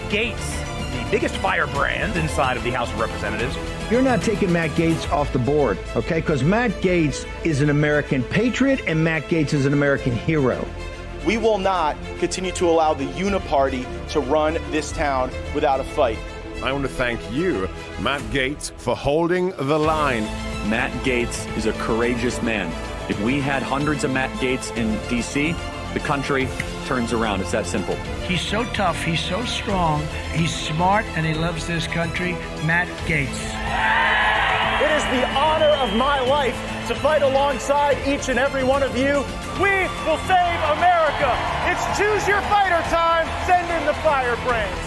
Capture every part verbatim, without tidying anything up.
Gaetz, the biggest firebrand inside of the House of Representatives. You're not taking Matt Gaetz off the board, okay? Because Matt Gaetz is an American patriot and Matt Gaetz is an American hero. We will not continue to allow the uniparty to run this town without a fight. I want to thank you, Matt Gaetz, for holding the line. Matt Gaetz is a courageous man. If we had hundreds of Matt Gaetz in D C, the country turns around. It's that simple. He's so tough. He's so strong. He's smart, and he loves this country. Matt Gaetz. It is the honor of my life to fight alongside each and every one of you. We will save America. It's choose your fighter time. Send in the firebrands.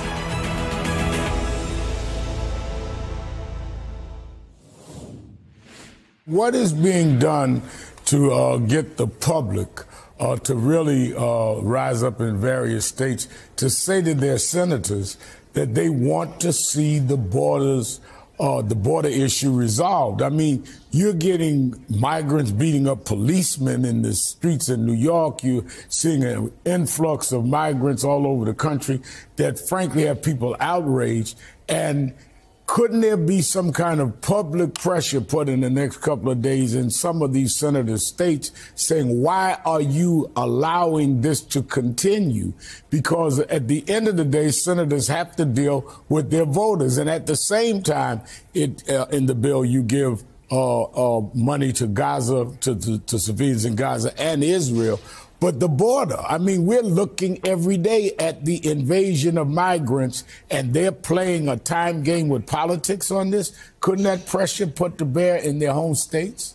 What is being done to uh, get the public uh, to really uh, rise up in various states to say to their senators that they want to see the borders, uh, the border issue resolved? I mean, you're getting migrants beating up policemen in the streets in New York. You're seeing an influx of migrants all over the country that frankly have people outraged. And couldn't there be some kind of public pressure put in the next couple of days in some of these senator states saying, why are you allowing this to continue? Because at the end of the day, senators have to deal with their voters. And at the same time, it, uh, in the bill, you give uh, uh, money to Gaza, to, to, to civilians in Gaza and Israel. But the border, I mean, we're looking every day at the invasion of migrants, and they're playing a time game with politics on this. Couldn't that pressure put to bear in their home states?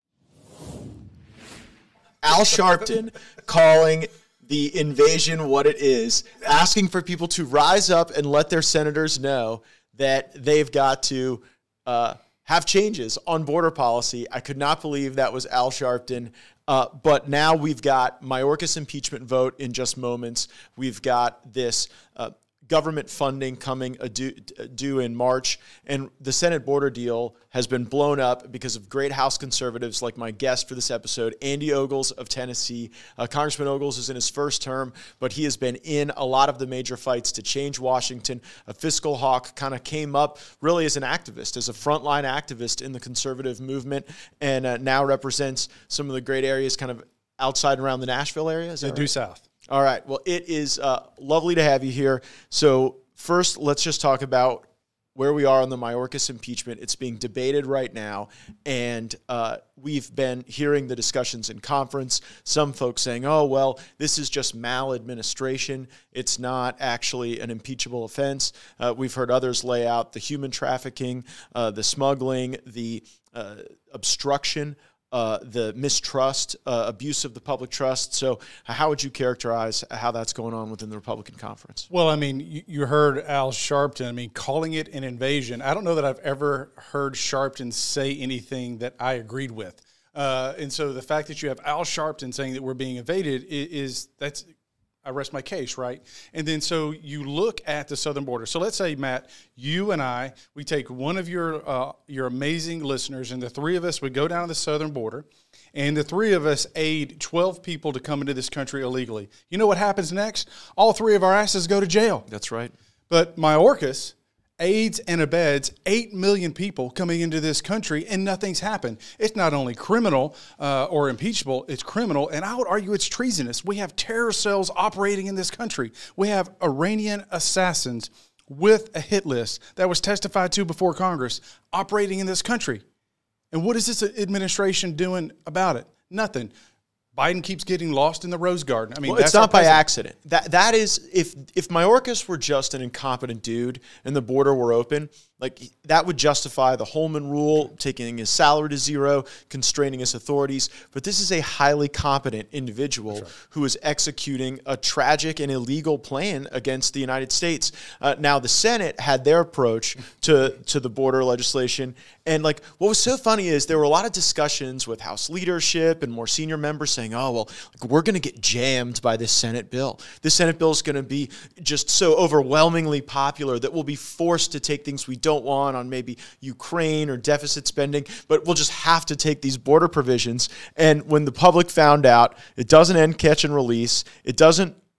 Al Sharpton calling the invasion what it is, asking for people to rise up and let their senators know that they've got to uh, have changes on border policy. I could not believe that was Al Sharpton. Uh, but now we've got Mayorkas impeachment vote in just moments. We've got this uh, government funding coming due, due in March. And the Senate border deal has been blown up because of great House conservatives like my guest for this episode, Andy Ogles of Tennessee. Uh, Congressman Ogles is in his first term, but he has been in a lot of the major fights to change Washington. A fiscal hawk, kind of came up really as an activist, as a frontline activist in the conservative movement, and uh, now represents some of the great areas kind of outside and around the Nashville area. Is that due right? south. All right. Well, it is uh, lovely to have you here. So first, let's just talk about where we are on the Mayorkas impeachment. It's being debated right now, and uh, we've been hearing the discussions in conference. Some folks saying, oh, well, this is just maladministration. It's not actually an impeachable offense. Uh, we've heard others lay out the human trafficking, uh, the smuggling, the uh, obstruction, Uh, the mistrust, uh, abuse of the public trust. So how would you characterize how that's going on within the Republican conference? Well, I mean, you, you heard Al Sharpton, I mean, calling it an invasion. I don't know that I've ever heard Sharpton say anything that I agreed with. Uh, and so the fact that you have Al Sharpton saying that we're being invaded is, is that's – I rest my case, right? And then so you look at the southern border. So let's say, Matt, you and I, we take one of your uh, your amazing listeners, and the three of us would go down to the southern border, and the three of us aid twelve people to come into this country illegally. You know what happens next? All three of our asses go to jail. That's right. But Mayorkas aids and abets eight million people coming into this country, and nothing's happened. It's not only criminal uh, or impeachable, it's criminal, and I would argue it's treasonous. We have terror cells operating in this country. We have Iranian assassins with a hit list that was testified to before Congress operating in this country. And what is this administration doing about it? Nothing. Biden keeps getting lost in the Rose Garden. I mean, well, that's it's not by president. accident. That that is, if if Mayorkas were just an incompetent dude and the border were open, like that would justify the Holman rule, taking his salary to zero, constraining his authorities. But this is a highly competent individual right. who is executing a tragic and illegal plan against the United States. Uh, now, the Senate had their approach to to the border legislation, and like what was so funny is there were a lot of discussions with House leadership and more senior members saying, oh, well, like, we're going to get jammed by this Senate bill. This Senate bill is going to be just so overwhelmingly popular that we'll be forced to take things we don't want on maybe Ukraine or deficit spending, but we'll just have to take these border provisions. And when the public found out, it doesn't end catch and release. It doesn't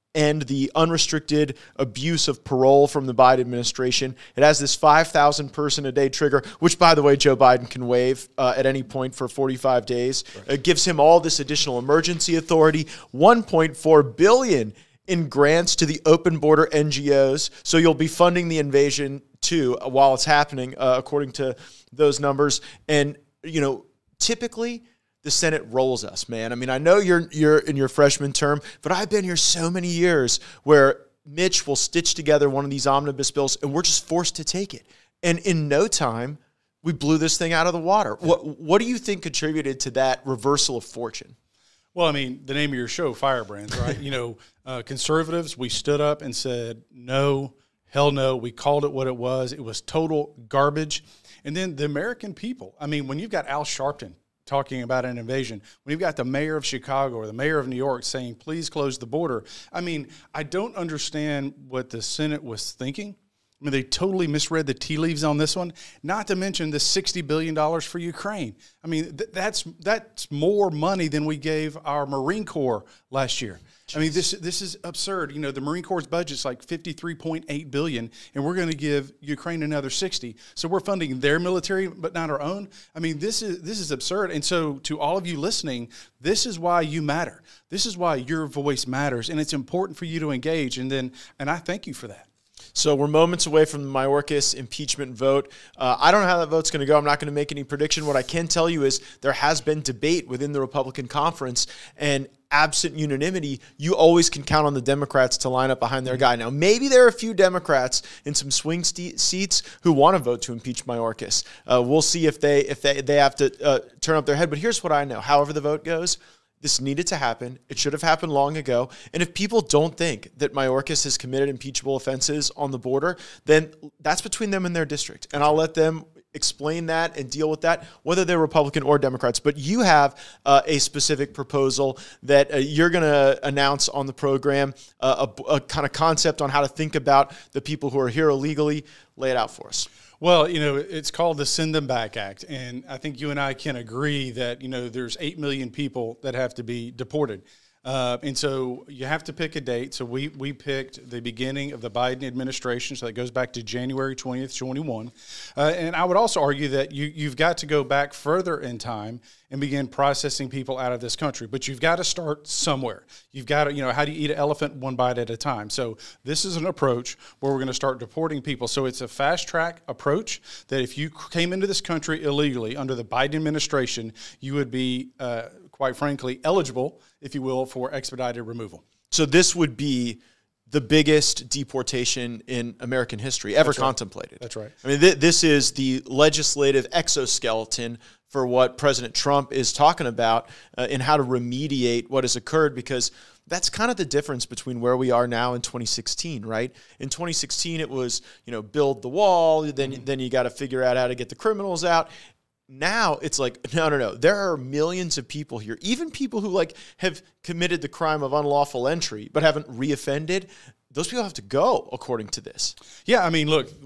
end the unrestricted abuse of parole from the Biden administration. It has this five thousand person a day trigger, which, by the way, Joe Biden can waive uh, at any point for forty-five days. Right. It gives him all this additional emergency authority, one point four billion dollars in grants to the open border N G Os. So you'll be funding the invasion too while it's happening, uh, according to those numbers. And, you know, typically the Senate rolls us, man. I mean, I know you're you're in your freshman term, but I've been here so many years where Mitch will stitch together one of these omnibus bills and we're just forced to take it. And in no time, we blew this thing out of the water. What what do you think contributed to that reversal of fortune? Well, I mean, the name of your show, Firebrands, right? you know, uh, conservatives, we stood up and said, no, hell no. We called it what it was. It was total garbage. And then the American people, I mean, when you've got Al Sharpton talking about an invasion, when you've got the mayor of Chicago or the mayor of New York saying, please close the border, I mean, I don't understand what the Senate was thinking. I mean, they totally misread the tea leaves on this one, not to mention the sixty billion dollars for Ukraine. I mean, th- that's that's more money than we gave our Marine Corps last year. Jeez. I mean, this this is absurd. You know, the Marine Corps' budget's like fifty-three point eight billion dollars, and we're going to give Ukraine another sixty. So we're funding their military, but not our own. I mean, this is this is absurd. And so to all of you listening, this is why you matter. This is why your voice matters, and it's important for you to engage. And then, and I thank you for that. So we're moments away from the Mayorkas impeachment vote. Uh, I don't know how that vote's going to go. I'm not going to make any prediction. What I can tell you is there has been debate within the Republican conference, and absent unanimity, you always can count on the Democrats to line up behind their guy. Now, maybe there are a few Democrats in some swing st- seats who want to vote to impeach Mayorkas. Uh, we'll see if they if they, they have to uh, turn up their head. But here's what I know. However the vote goes, this needed to happen. It should have happened long ago. And if people don't think that Mayorkas has committed impeachable offenses on the border, then that's between them and their district. And I'll let them explain that and deal with that, whether they're Republican or Democrats. But you have uh, a specific proposal that uh, you're going to announce on the program, uh, a, a kind of concept on how to think about the people who are here illegally. Lay it out for us. Well, you know, it's called the Send Them Back Act, and I think you and I can agree that, you know, there's eight million people that have to be deported. Uh, and so you have to pick a date. So we we picked the beginning of the Biden administration, so that goes back to January twentieth, twenty-one. Uh, and I would also argue that you, you've got to go back further in time and begin processing people out of this country. But you've got to start somewhere. You've got to, you know, how do you eat an elephant one bite at a time? So this is an approach where we're going to start deporting people. So it's a fast-track approach that if you came into this country illegally under the Biden administration, you would be, uh, quite frankly, eligible, if you will, for expedited removal. So this would be the biggest deportation in American history ever That's right. contemplated. That's right. I mean, th- this is the legislative exoskeleton for what President Trump is talking about uh, in how to remediate what has occurred, because that's kind of the difference between where we are now and twenty sixteen, right? In twenty sixteen, it was, you know, build the wall, then, mm-hmm. then you got to figure out how to get the criminals out. Now it's like, no, no, no. There are millions of people here, even people who like have committed the crime of unlawful entry but haven't reoffended. Those people have to go, according to this. Yeah, I mean, look,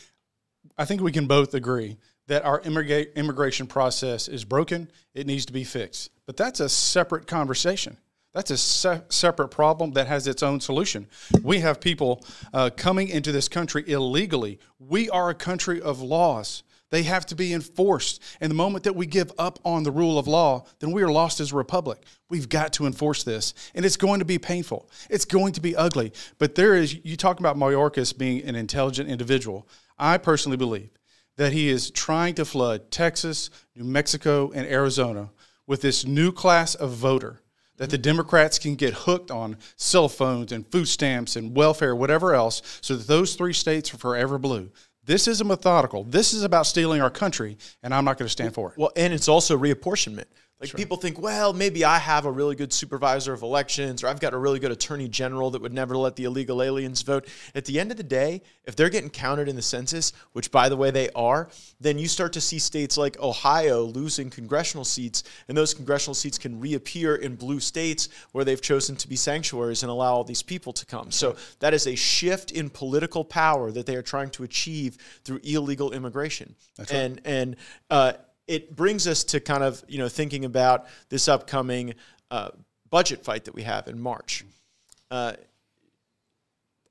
I think we can both agree that our immigra- immigration process is broken. It needs to be fixed. But that's a separate conversation. That's a se- separate problem that has its own solution. We have people uh, coming into this country illegally. We are a country of laws. They have to be enforced. And the moment that we give up on the rule of law, then we are lost as a republic. We've got to enforce this. And it's going to be painful. It's going to be ugly. But there is, you talk about Mayorkas being an intelligent individual. I personally believe that he is trying to flood Texas, New Mexico, and Arizona with this new class of voter that the Democrats can get hooked on cell phones and food stamps and welfare, whatever else, so that those three states are forever blue. This isn't methodical. This is about stealing our country, and I'm not going to stand for it. Well, and it's also reapportionment. Like That's people right. think, well, maybe I have a really good supervisor of elections, or I've got a really good attorney general that would never let the illegal aliens vote. At the end of the day, if they're getting counted in the census, which by the way they are, then you start to see states like Ohio losing congressional seats, and those congressional seats can reappear in blue states where they've chosen to be sanctuaries and allow all these people to come. So that is a shift in political power that they are trying to achieve through illegal immigration. That's right. And and uh, it brings us to kind of, you know, thinking about this upcoming uh, budget fight that we have in March. Uh,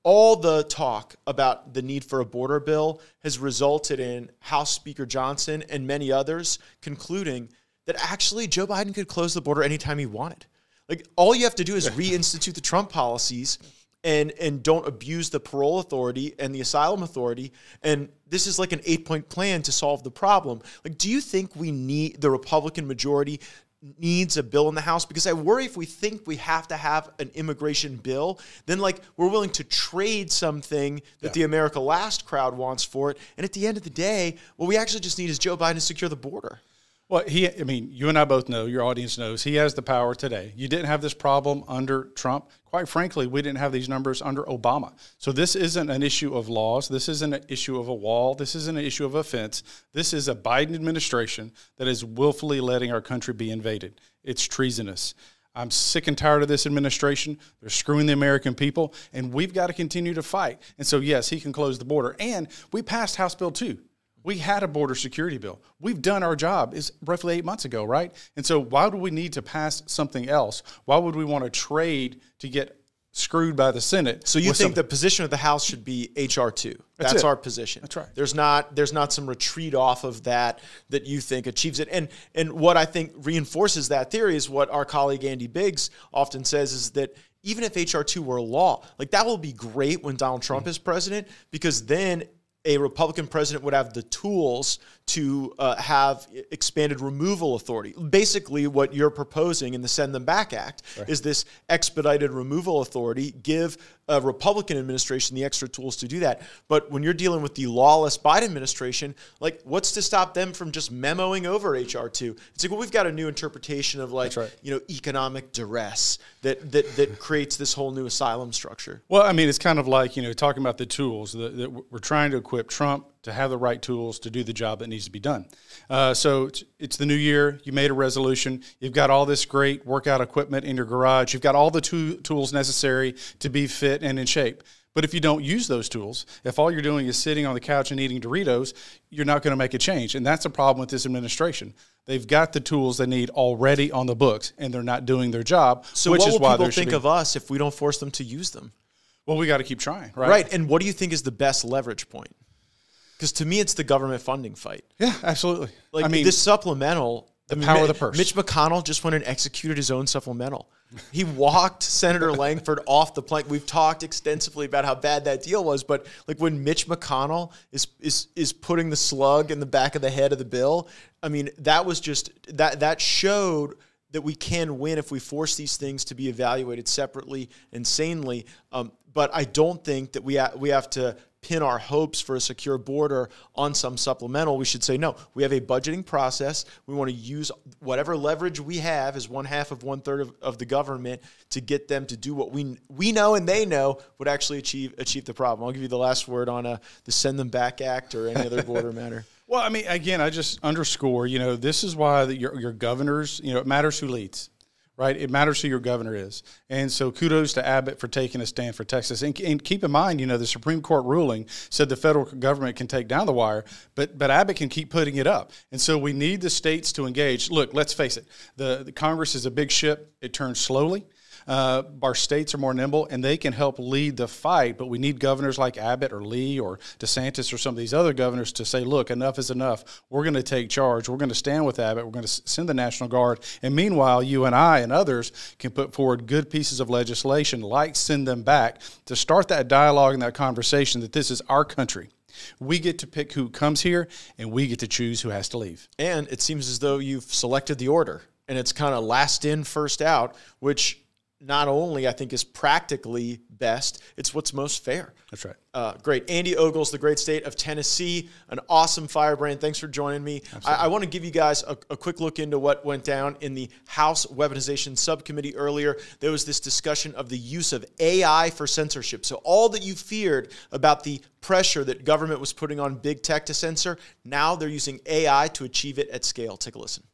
all the talk about the need for a border bill has resulted in House Speaker Johnson and many others concluding that actually Joe Biden could close the border anytime he wanted. Like, all you have to do is reinstitute the Trump policies and and don't abuse the parole authority and the asylum authority. And this is like an eight-point plan to solve the problem. Like, do you think we need, the Republican majority needs a bill in the House? Because I worry if we think we have to have an immigration bill, then like we're willing to trade something that yeah. the America Last crowd wants for it. And at the end of the day, what we actually just need is Joe Biden to secure the border. Well, he, I mean, you and I both know, your audience knows, he has the power today. You didn't have this problem under Trump. Quite frankly, we didn't have these numbers under Obama. So this isn't an issue of laws. This isn't an issue of a wall. This isn't an issue of a fence. This is a Biden administration that is willfully letting our country be invaded. It's treasonous. I'm sick and tired of this administration. They're screwing the American people, and we've got to continue to fight. And so, yes, he can close the border. And we passed House Bill two. We had a border security bill. We've done our job. It's roughly eight months ago, right? And so why do we need to pass something else? Why would we want to trade to get screwed by the Senate? So you think something? The position of the House should be H R two? That's, That's our position. That's right. There's not there's not some retreat off of that that you think achieves it. And and what I think reinforces that theory is what our colleague Andy Biggs often says, is that even if H R two were a law, like that will be great when Donald Trump mm-hmm. is president, because then a Republican president would have the tools to uh, have expanded removal authority. Basically, what you're proposing in the Send Them Back Act right. is this expedited removal authority, give a Republican administration the extra tools to do that. But when you're dealing with the lawless Biden administration, like, what's to stop them from just memoing over H R two? It's like, well, we've got a new interpretation of, like, right. you know, economic duress that, that that creates this whole new asylum structure. Well, I mean, it's kind of like, you know, talking about the tools that, that we're trying to equip Trump to have the right tools to do the job that needs to be done. Uh, so it's, it's the new year. You made a resolution. You've got all this great workout equipment in your garage. You've got all the two tools necessary to be fit and in shape. But if you don't use those tools, if all you're doing is sitting on the couch and eating Doritos, you're not going to make a change. And that's a problem with this administration. They've got the tools they need already on the books, and they're not doing their job. So which what is will why people think be, of us if we don't force them to use them? Well, we got to keep trying, right? Right. And what do you think is the best leverage point? Because to me, it's the government funding fight. Yeah, absolutely. Like, I mean, this supplemental, the I mean, power of the purse. Mitch McConnell just went and executed his own supplemental. He walked Senator Langford off the plank. We've talked extensively about how bad that deal was, but like when Mitch McConnell is is is putting the slug in the back of the head of the bill, I mean, that was just that that showed that we can win if we force these things to be evaluated separately and sanely. Um, but I don't think that we ha- we have to pin our hopes for a secure border on some supplemental. We should say, no, we have a budgeting process. We want to use whatever leverage we have as one half of one third of, of the government to get them to do what we we know and they know would actually achieve achieve the problem. I'll give you the last word on uh, the Send Them Back Act or any other border matter. Well, I mean, again, I just underscore, you know, this is why the, your, your governors, you know, it matters who leads. Right? It matters who your governor is. And so kudos to Abbott for taking a stand for Texas. And, and keep in mind, you know, the Supreme Court ruling said the federal government can take down the wire, but but Abbott can keep putting it up. And so we need the states to engage. Look, let's face it. The, the Congress is a big ship. It turns slowly. Uh, our states are more nimble, and they can help lead the fight, but we need governors like Abbott or Lee or DeSantis or some of these other governors to say, look, enough is enough. We're going to take charge. We're going to stand with Abbott. We're going to send the National Guard. And meanwhile, you and I and others can put forward good pieces of legislation like Send Them Back to start that dialogue and that conversation that this is our country. We get to pick who comes here, and we get to choose who has to leave. And it seems as though you've selected the order, and it's kind of last in, first out, which not only I think is practically best, it's what's most fair. That's right. Uh, great. Andy Ogles, the great state of Tennessee, an awesome firebrand. Thanks for joining me. I, I want to give you guys a, a quick look into what went down in the House Weaponization Subcommittee earlier. There was this discussion of the use of A I for censorship. So all that you feared about the pressure that government was putting on big tech to censor, now they're using A I to achieve it at scale. Take a listen.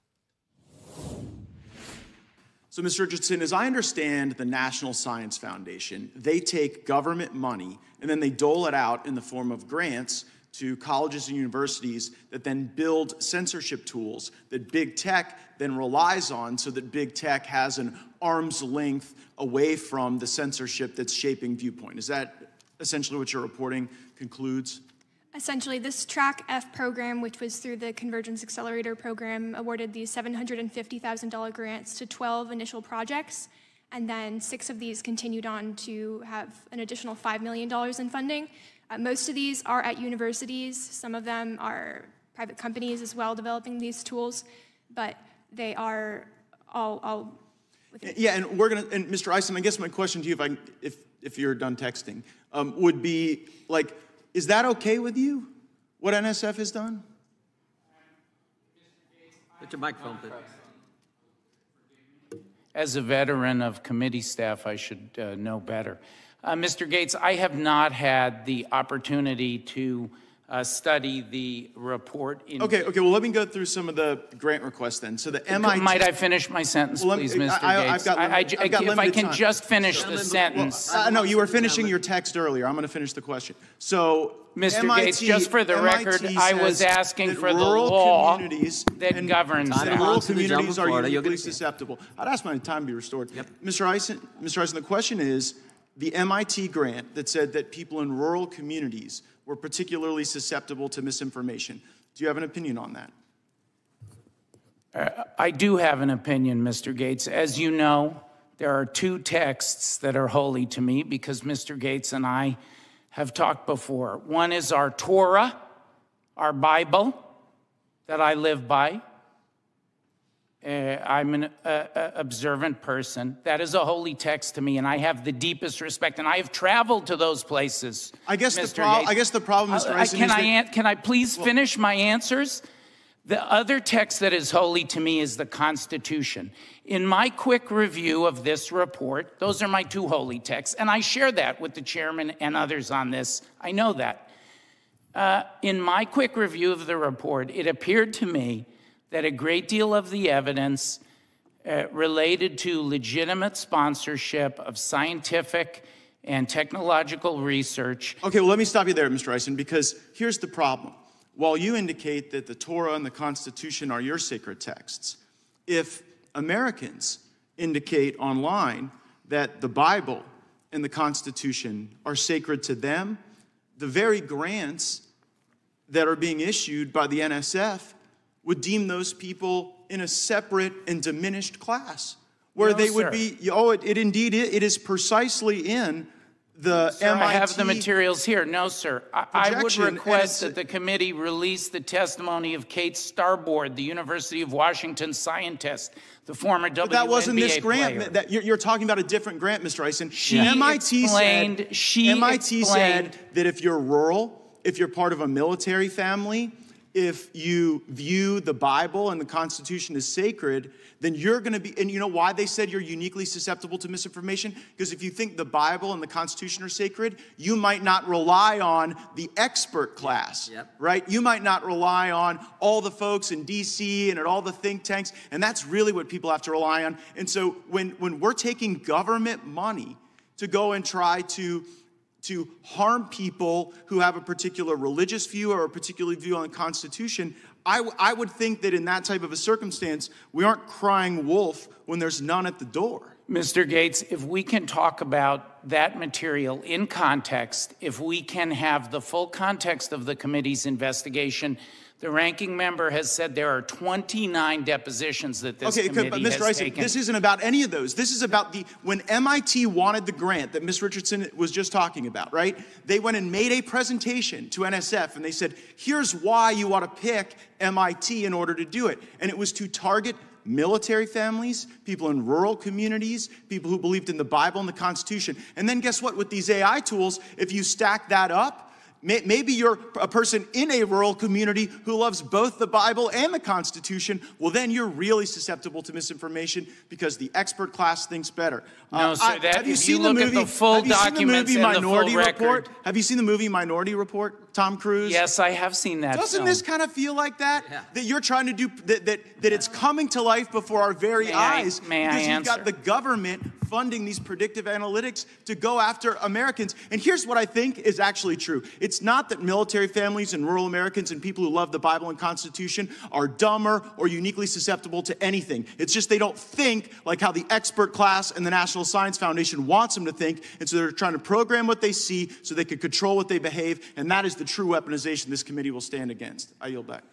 So, Mister Richardson, as I understand the National Science Foundation, they take government money and then they dole it out in the form of grants to colleges and universities that then build censorship tools that big tech then relies on so that big tech has an arm's length away from the censorship that's shaping viewpoint. Is that essentially what your reporting concludes? Essentially, this Track F program, which was through the Convergence Accelerator program, awarded these seven hundred fifty thousand dollars grants to twelve initial projects, and then six of these continued on to have an additional five million dollars in funding. Uh, most of these are at universities. Some of them are private companies as well developing these tools, but they are all, all within. Yeah, and we're gonna, and Mister Eisen, I guess my question to you, if I, if if you're done texting, um, would be like, is that okay with you? What N S F has done? Put your microphone, please. As a veteran of committee staff, I should uh, know better. Uh, Mister Gates, I have not had the opportunity to uh, study the report. In okay, okay. Well, let me go through some of the grant requests then. So the M I T. Might I finish my sentence, well, please, Mister I, Gates? I've got, I, I, I've got if I can time. just finish the sentence. Well, uh, no, you were finishing your text earlier. I'm going to finish the question. So, Mister M I T, Gates, just for the M I T record, I was asking for the rural law communities that and, governs and that. rural communities are Florida, uniquely susceptible. I'd ask my time to be restored. Yep. Mister Eisen, Mister Eisen, the question is, the M I T grant that said that people in rural communities were particularly susceptible to misinformation. Do you have an opinion on that? Uh, I do have an opinion, Mister Gates. As you know, there are two texts that are holy to me because Mister Gates and I have talked before. One is our Torah, our Bible, that I live by. Uh, I'm an uh, uh, observant person. That is a holy text to me, and I have the deepest respect. And I have traveled to those places. I guess Mister the pro- Gates. I guess the problem, Mister Uh, Eisen, can is I that- an- can I please well, finish my answers? The other text that is holy to me is the Constitution. In my quick review of this report, those are my two holy texts, and I share that with the chairman and others on this. I know that. Uh, in my quick review of the report, it appeared to me that a great deal of the evidence uh, related to legitimate sponsorship of scientific and technological research. Okay, well, let me stop you there, Mister Eisen, because here's the problem. While you indicate that the Torah and the Constitution are your sacred texts, if Americans indicate online that the Bible and the Constitution are sacred to them, the very grants that are being issued by the N S F would deem those people in a separate and diminished class, where No, they would sir. be, oh, it, it indeed, it, it is precisely in the Sir, M I T. I have the materials here. No, sir. I, I would projection, and request it's- that the committee release the testimony of Kate Starboard, the University of Washington scientist, the former W N B A But that wasn't this grant. player. That you're, you're talking about a different grant, Mister Eisen. She M I T explained- said, she M I T explained- said that if you're rural, if you're part of a military family, if you view the Bible and the Constitution as sacred, then you're going to be, and you know why they said you're uniquely susceptible to misinformation? Because if you think the Bible and the Constitution are sacred, you might not rely on the expert class, Yep. right? You might not rely on all the folks in D C and at all the think tanks, and that's really what people have to rely on. And so when, when we're taking government money to go and try to to harm people who have a particular religious view or a particular view on the Constitution, I, w- I would think that in that type of a circumstance, we aren't crying wolf when there's none at the door. Mister Gates, if we can talk about that material in context, if we can have the full context of the committee's investigation, the ranking member has said there are twenty-nine depositions that this okay, committee but Mister has Eisen, taken. this isn't about any of those. This is about the, when M I T wanted the grant that Miz Richardson was just talking about, right? They went and made a presentation to N S F and they said, here's why you ought to pick M I T in order to do it. And it was to target military families, people in rural communities, people who believed in the Bible and the Constitution. And then guess what? With these A I tools, if you stack that up, may- maybe you're a person in a rural community who loves both the Bible and the Constitution. Well, then you're really susceptible to misinformation because the expert class thinks better. No, sir, that- have you if seen you the look at movie, the full have you seen the documents movie and the full Minority record- Report? Have you seen the movie Minority Report? Tom Cruise? Yes, I have seen that Doesn't film. this kind of feel like that? Yeah. That you're trying to do, that, that, that it's coming to life before our very may eyes. I, may because I you've answer? got the government funding these predictive analytics to go after Americans. And here's what I think is actually true. It's not that military families and rural Americans and people who love the Bible and Constitution are dumber or uniquely susceptible to anything. It's just they don't think like how the expert class and the National Science Foundation wants them to think. And so they're trying to program what they see so they can control what they behave. And that is the true weaponization this committee will stand against. I yield back.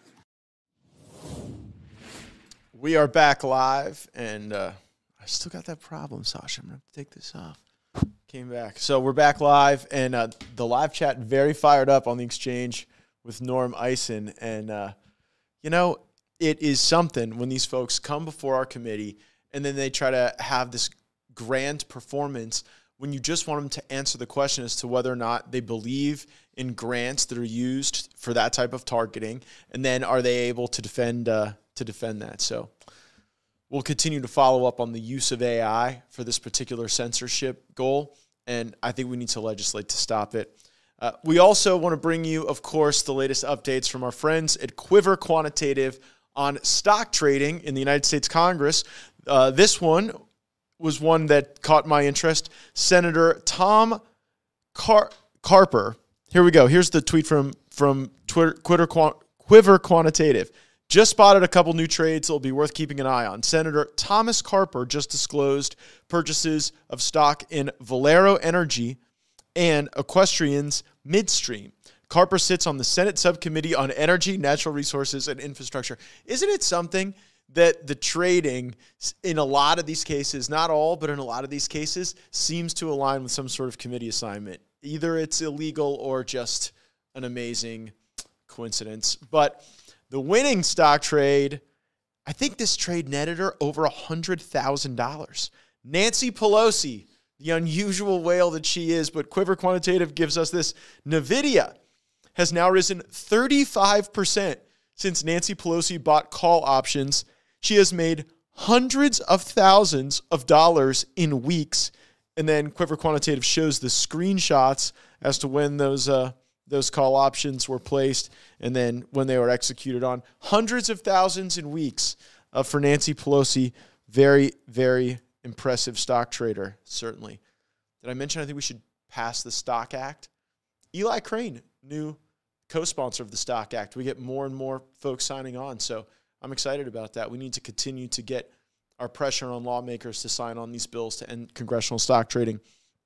We are back live, and uh, I still got that problem, Sasha. I'm going to have to take this off. Came back. So we're back live, and uh, the live chat very fired up on the exchange with Norm Eisen. And, uh, you know, it is something when these folks come before our committee, and then they try to have this grand performance when you just want them to answer the question as to whether or not they believe in grants that are used for that type of targeting, and then are they able to defend uh, to defend that. So we'll continue to follow up on the use of A I for this particular censorship goal, and I think we need to legislate to stop it. Uh, we also want to bring you, of course, the latest updates from our friends at Quiver Quantitative on stock trading in the United States Congress. Uh, this one was one that caught my interest. Senator Tom Car- Carper. Here we go. Here's the tweet from, from Twitter, Quiver, Quiver Quantitative. Just spotted a couple new trades that will be worth keeping an eye on. Senator Thomas Carper just disclosed purchases of stock in Valero Energy and Equestrians Midstream. Carper sits on the Senate Subcommittee on Energy, Natural Resources, and Infrastructure. Isn't it something that the trading in a lot of these cases, not all, but in a lot of these cases, seems to align with some sort of committee assignment? Either it's illegal or just an amazing coincidence. But the winning stock trade, I think this trade netted her over one hundred thousand dollars. Nancy Pelosi, the unusual whale that she is, but Quiver Quantitative gives us this. NVIDIA has now risen thirty-five percent since Nancy Pelosi bought call options. She has made hundreds of thousands of dollars in weeks. And then Quiver Quantitative shows the screenshots as to when those uh, those call options were placed and then when they were executed on. Hundreds of thousands in weeks uh, for Nancy Pelosi. Very, very impressive stock trader, certainly. Did I mention I think we should pass the Stock Act? Eli Crane, new co-sponsor of the Stock Act. We get more and more folks signing on, so I'm excited about that. We need to continue to get our pressure on lawmakers to sign on these bills to end congressional stock trading.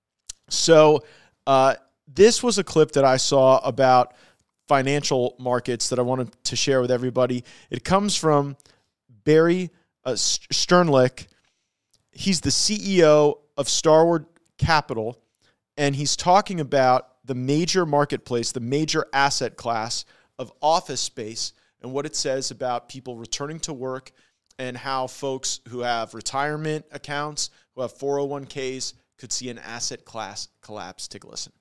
So uh, this was a clip that I saw about financial markets that I wanted to share with everybody. It comes from Barry uh, Sternlicht. He's the C E O of Starwood Capital, and he's talking about the major marketplace, the major asset class of office space, and what it says about people returning to work and how folks who have retirement accounts, who have four oh one k's, could see an asset class collapse. Take a listen.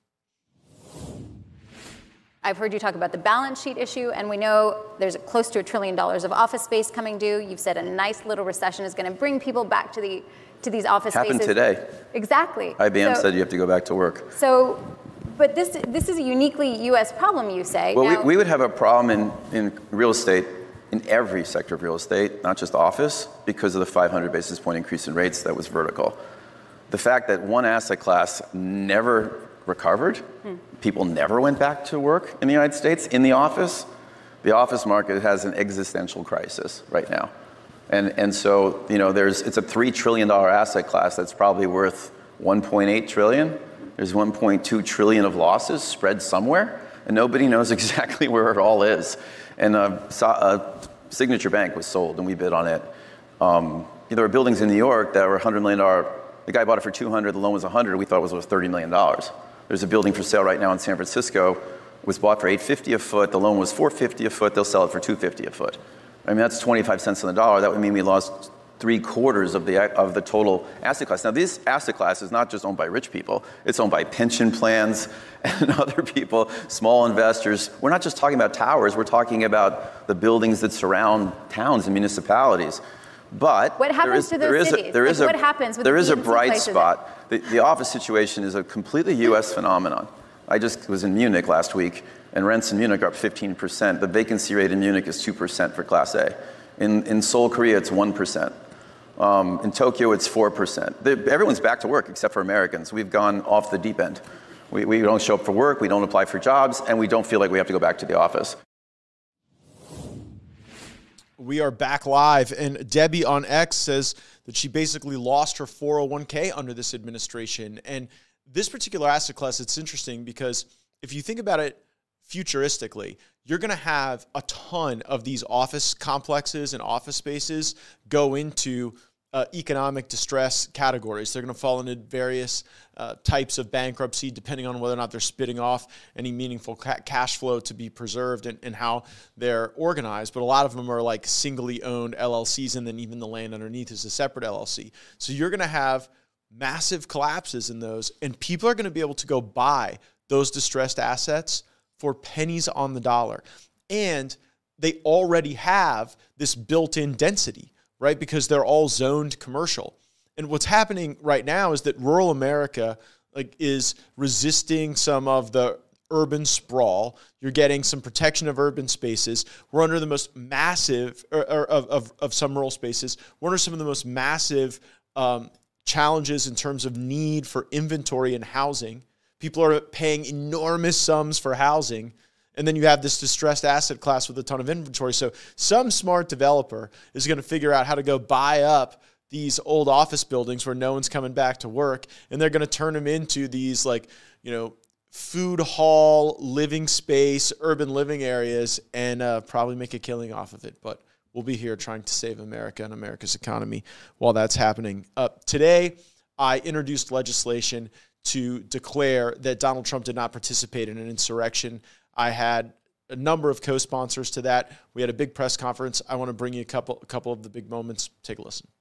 I've heard you talk about the balance sheet issue, and we know there's close to a trillion dollars of office space coming due. You've said a nice little recession is going to bring people back to the to these office Happened spaces. Happened today. Exactly. I B M so, said you have to go back to work. So, but this this is a uniquely U S problem, you say. Well, now, we, we would have a problem in, in real estate, in every sector of real estate, not just office, because of the five hundred basis point increase in rates that was vertical. The fact that one asset class never recovered, hmm. people never went back to work in the United States, in the office, the office market has an existential crisis right now. And and so, you know, there's it's a three trillion dollars asset class that's probably worth one point eight trillion dollars. There's one point two trillion dollars of losses spread somewhere, and nobody knows exactly where it all is. And uh, uh, Signature Bank was sold, and we bid on it. Um, there were buildings in New York that were one hundred million dollars. The guy bought it for two hundred dollars. The loan was one hundred dollars. We thought it was worth thirty million dollars. There's a building for sale right now in San Francisco. It was bought for eight hundred fifty dollars a foot. The loan was four hundred fifty dollars a foot. They'll sell it for two hundred fifty dollars a foot. I mean, that's twenty-five cents on the dollar. That would mean we lost three quarters of the of the total asset class. Now, this asset class is not just owned by rich people. It's owned by pension plans and other people, small investors. We're not just talking about towers. We're talking about the buildings that surround towns and municipalities. But what happens to those cities? There is a, what happens with there is a the bright places spot. The, the office situation is a completely U S phenomenon. I just was in Munich last week, and rents in Munich are up fifteen percent. The vacancy rate in Munich is two percent for Class A. In, in Seoul, Korea, it's one percent. Um, in Tokyo, it's four percent. The, everyone's back to work except for Americans. We've gone off the deep end. We, we don't show up for work, we don't apply for jobs, and we don't feel like we have to go back to the office. We are back live, and Debbie on X says that she basically lost her four oh one k under this administration. And this particular asset class, it's interesting because if you think about it futuristically, you're going to have a ton of these office complexes and office spaces go into uh, economic distress categories. They're going to fall into various uh, types of bankruptcy, depending on whether or not they're spitting off any meaningful ca- cash flow to be preserved and, and how they're organized. But a lot of them are like singly owned L L Cs, and then even the land underneath is a separate L L C. So you're going to have massive collapses in those, and people are going to be able to go buy those distressed assets for pennies on the dollar. And they already have this built-in density, right? Because they're all zoned commercial. And what's happening right now is that rural America like is resisting some of the urban sprawl. You're getting some protection of urban spaces. We're under the most massive, or, or of, of, of some rural spaces, we're under some of the most massive um, challenges in terms of need for inventory and housing. People are paying enormous sums for housing, and then you have this distressed asset class with a ton of inventory. So some smart developer is going to figure out how to go buy up these old office buildings where no one's coming back to work, and they're going to turn them into these, like, you know, food hall, living space, urban living areas, and uh, probably make a killing off of it. But we'll be here trying to save America and America's economy while that's happening. Uh, today, I introduced legislation to declare that Donald Trump did not participate in an insurrection. I had a number of co-sponsors to that. We had a big press conference. I want to bring you a couple, a couple of the big moments. Take a listen.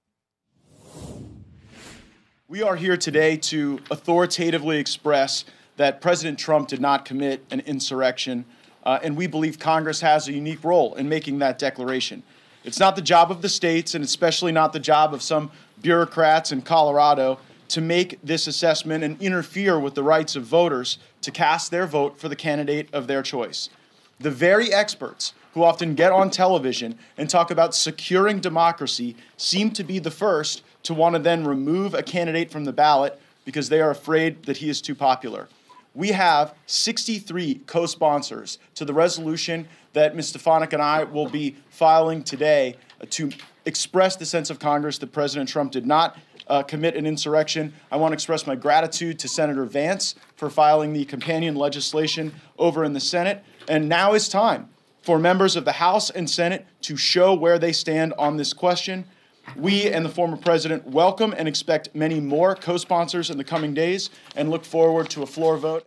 We are here today to authoritatively express that President Trump did not commit an insurrection, uh, and we believe Congress has a unique role in making that declaration. It's not the job of the states, and especially not the job of some bureaucrats in Colorado, to make this assessment and interfere with the rights of voters to cast their vote for the candidate of their choice. The very experts who often get on television and talk about securing democracy seem to be the first to want to then remove a candidate from the ballot because they are afraid that he is too popular. We have sixty-three co-sponsors to the resolution that Miz Stefanik and I will be filing today to express the sense of Congress that President Trump did not Uh, commit an insurrection. I want to express my gratitude to Senator Vance for filing the companion legislation over in the Senate. And now is time for members of the House and Senate to show where they stand on this question. We and the former president welcome and expect many more co-sponsors in the coming days and look forward to a floor vote.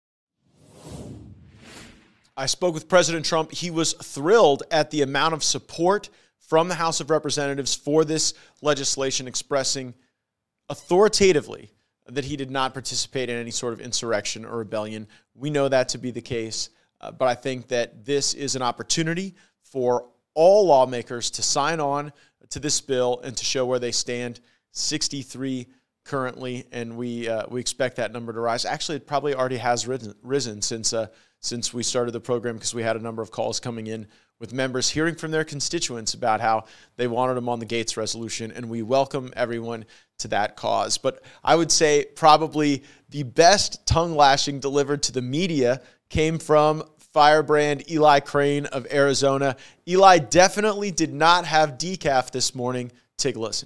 I spoke with President Trump. He was thrilled at the amount of support from the House of Representatives for this legislation, expressing authoritatively that he did not participate in any sort of insurrection or rebellion. We know that to be the case, uh, but I think that this is an opportunity for all lawmakers to sign on to this bill and to show where they stand. sixty-three currently, and we uh, we expect that number to rise. Actually, it probably already has risen, risen since uh, since we started the program, because we had a number of calls coming in with members hearing from their constituents about how they wanted them on the Gates resolution, and we welcome everyone to that cause. But I would say probably the best tongue lashing delivered to the media came from firebrand Eli Crane of Arizona. Eli definitely did not have decaf this morning. Take a listen.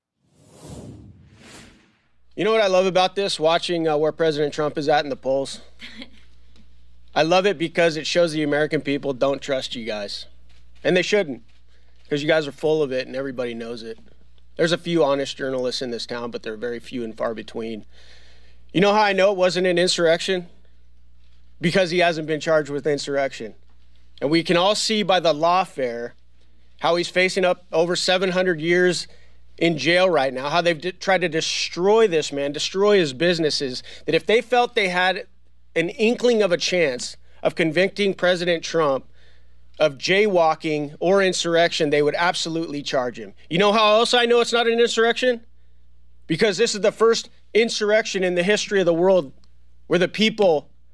You know what I love about this, watching uh, where President Trump is at in the polls? I love it because it shows the American people don't trust you guys. And they shouldn't, because you guys are full of it and everybody knows it. There's a few honest journalists in this town, but they're very few and far between. You know how I know it wasn't an insurrection? Because he hasn't been charged with insurrection. And we can all see by the lawfare how he's facing up over seven hundred years in jail right now, how they've d- tried to destroy this man, destroy his businesses, that if they felt they had an inkling of a chance of convicting President Trump of jaywalking or insurrection, they would absolutely charge him. You know how else I know it's not an insurrection? Because this is the first insurrection in the history of the world where the people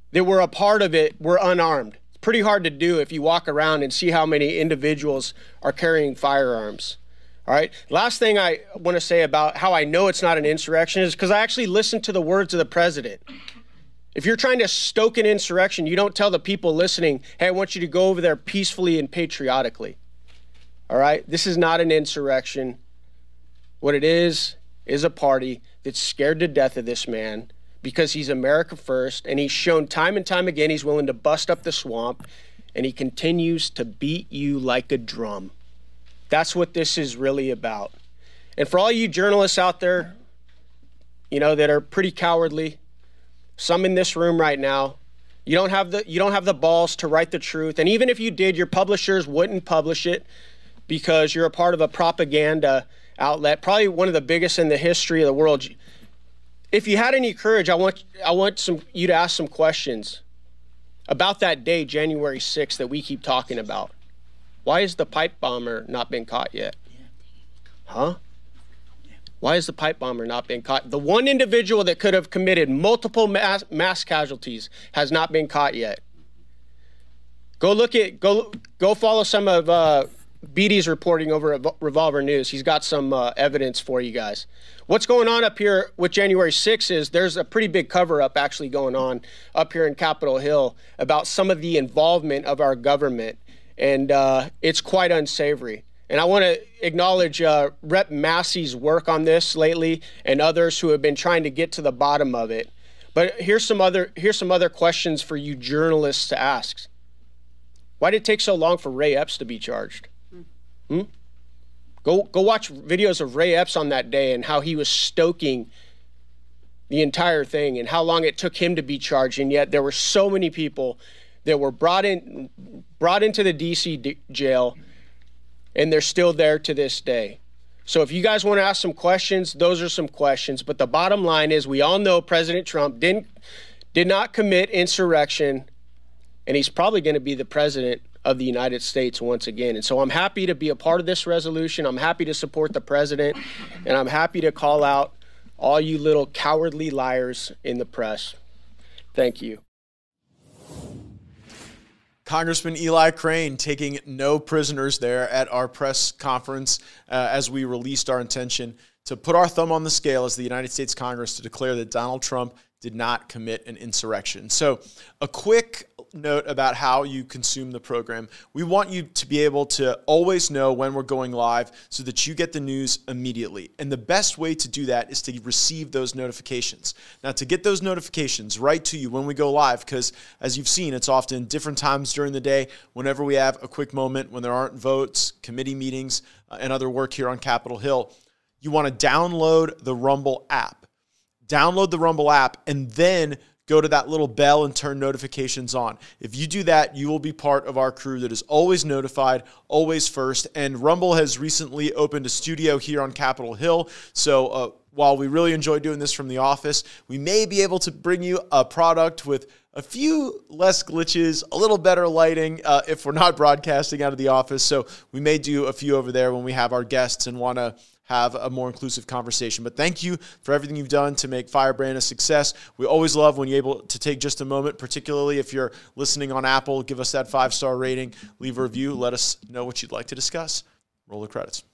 that were a part of it were unarmed. It's pretty hard to do if you walk around and see how many individuals are carrying firearms. All right. Last thing I want to say about how I know it's not an insurrection is because I actually listened to the words of the president. If you're trying to stoke an insurrection, you don't tell the people listening, hey, I want you to go over there peacefully and patriotically. All right. This is not an insurrection. What it is, is a party that's scared to death of this man because he's America first, and he's shown time and time again he's willing to bust up the swamp, and he continues to beat you like a drum. That's what this is really about. And for all you journalists out there, you know, that are pretty cowardly, some in this room right now, you don't have the you don't have the balls to write the truth. And even if you did, your publishers wouldn't publish it because you're a part of a propaganda outlet, probably one of the biggest in the history of the world. If you had any courage, I want I want some you to ask some questions about that day, January sixth, that we keep talking about. Why has the pipe bomber not been caught yet? Huh? Why has the pipe bomber not been caught? The one individual that could have committed multiple mass, mass casualties has not been caught yet. Go look at, go go follow some of uh, Beatty's reporting over at Revolver News. He's got some uh, evidence for you guys. What's going on up here with January sixth is there's a pretty big cover-up actually going on up here in Capitol Hill about some of the involvement of our government. And uh, it's quite unsavory. And I want to acknowledge uh, Representative Massey's work on this lately and others who have been trying to get to the bottom of it. But here's some other, here's some other questions for you journalists to ask. Why did it take so long for Ray Epps to be charged? Hmm? Go, go watch videos of Ray Epps on that day and how he was stoking the entire thing and how long it took him to be charged. And yet there were so many people that were brought in, brought into the D C d- jail, and they're still there to this day. So if you guys want to ask some questions, those are some questions. But the bottom line is we all know President Trump didn't, did not commit insurrection, and he's probably going to be the president of the United States once again. And so I'm happy to be a part of this resolution. I'm happy to support the president, and I'm happy to call out all you little cowardly liars in the press. Thank you. Congressman Eli Crane taking no prisoners there at our press conference uh, as we released our intention to put our thumb on the scale as the United States Congress to declare that Donald Trump did not commit an insurrection. So a quick note about how you consume the program. We want you to be able to always know when we're going live so that you get the news immediately. And the best way to do that is to receive those notifications. Now, to get those notifications right to you when we go live, because as you've seen, it's often different times during the day, whenever we have a quick moment, when there aren't votes, committee meetings, uh, and other work here on Capitol Hill, you want to download the Rumble app. Download the Rumble app and then go to that little bell and turn notifications on. If you do that, you will be part of our crew that is always notified, always first. And Rumble has recently opened a studio here on Capitol Hill. So uh, while we really enjoy doing this from the office, we may be able to bring you a product with a few less glitches, a little better lighting uh, if we're not broadcasting out of the office. So we may do a few over there when we have our guests and want to have a more inclusive conversation. But thank you for everything you've done to make Firebrand a success. We always love when you're able to take just a moment, particularly if you're listening on Apple, give us that five-star rating, leave a review, let us know what you'd like to discuss. Roll the credits.